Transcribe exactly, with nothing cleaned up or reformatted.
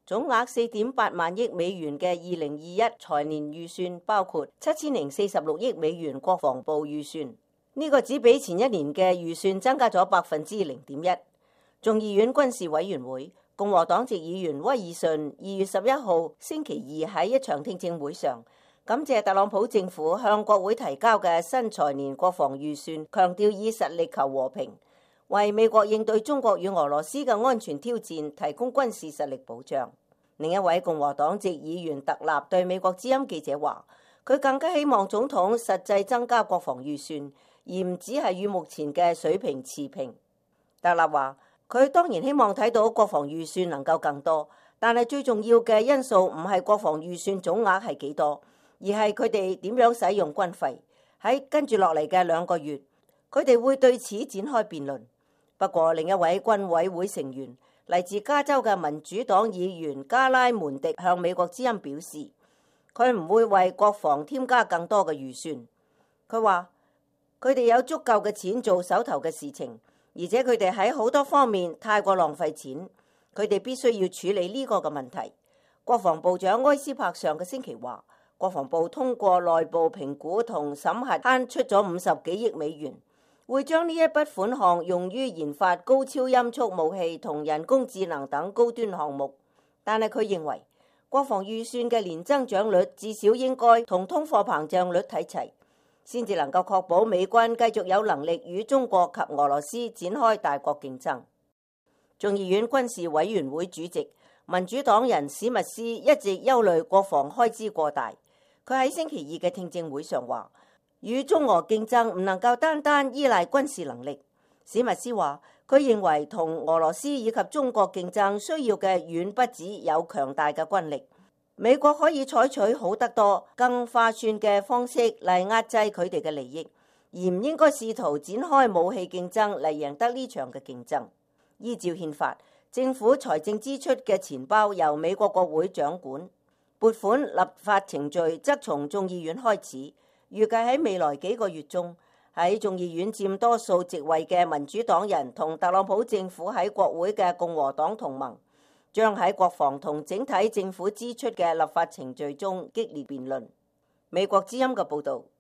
總額四點八萬億美元嘅二零二一財年預算，包括七千零四十六億美元國防部預算，呢、這個只比前一年嘅預算增加咗百分之零點一。眾議院軍事委員會共和黨籍議員威爾遜二月十一號星期二喺一場聽證會上，感謝特朗普政府向國會提交嘅新財年國防預算，強調以實力求和平，為美國應對中國與俄羅斯嘅安全挑戰提供軍事實力保障。另一位共和黨籍議員特納對美國之音記者話，佢更加希望總統實際增加國防預算，而唔只係與目前嘅水平持平。特納話，佢當然希望睇到國防預算能夠更多，但係最重要嘅因素唔係國防預算總額係幾多，而係佢哋點樣使用軍費。喺跟住落嚟嘅兩個月，佢哋會對此展開辯論。不過另一位軍委會成員，嚟自加州嘅民主黨議員加拉門迪向美國之音表示，佢唔會為國防添加更多嘅預算。佢話佢哋有足夠嘅錢做手頭嘅事情，而且佢哋喺好多方面太過浪費錢，佢哋必須要處理呢個嘅問題。國防部長埃斯珀上個星期話，國防部通過內部評估同審核慳出咗五十幾億美元，會將呢一筆款項用於研發高超音速武器同人工智能等高端項目。但係佢認為國防預算嘅年增長率至少應該同通貨膨脹率睇齊，先至能夠確保美軍繼續有能力與中國及俄羅斯展開大國競爭。眾議院軍事委員會主席民主黨人史密斯一直憂慮國防開支過大。佢喺星期二嘅聽證會上話，與中俄競爭唔能夠單單依賴軍事能力。史密斯話，佢認為同俄羅斯以及中國競爭需要嘅遠不止有強大嘅軍力。美國可以採取好得多、更划算嘅方式嚟壓制佢哋嘅利益，而唔應該試圖展開武器競爭嚟贏得呢場嘅競爭。依照憲法，政府財政支出嘅錢包由美國國會掌管，撥款立法程序則從眾議院開始。預計喺未來幾個月中，喺眾議院佔多數席位嘅民主黨人同特朗普政府喺國會嘅共和黨同盟，將喺國防同整體政府支出嘅立法程序中激烈辯論。美國之音嘅報導。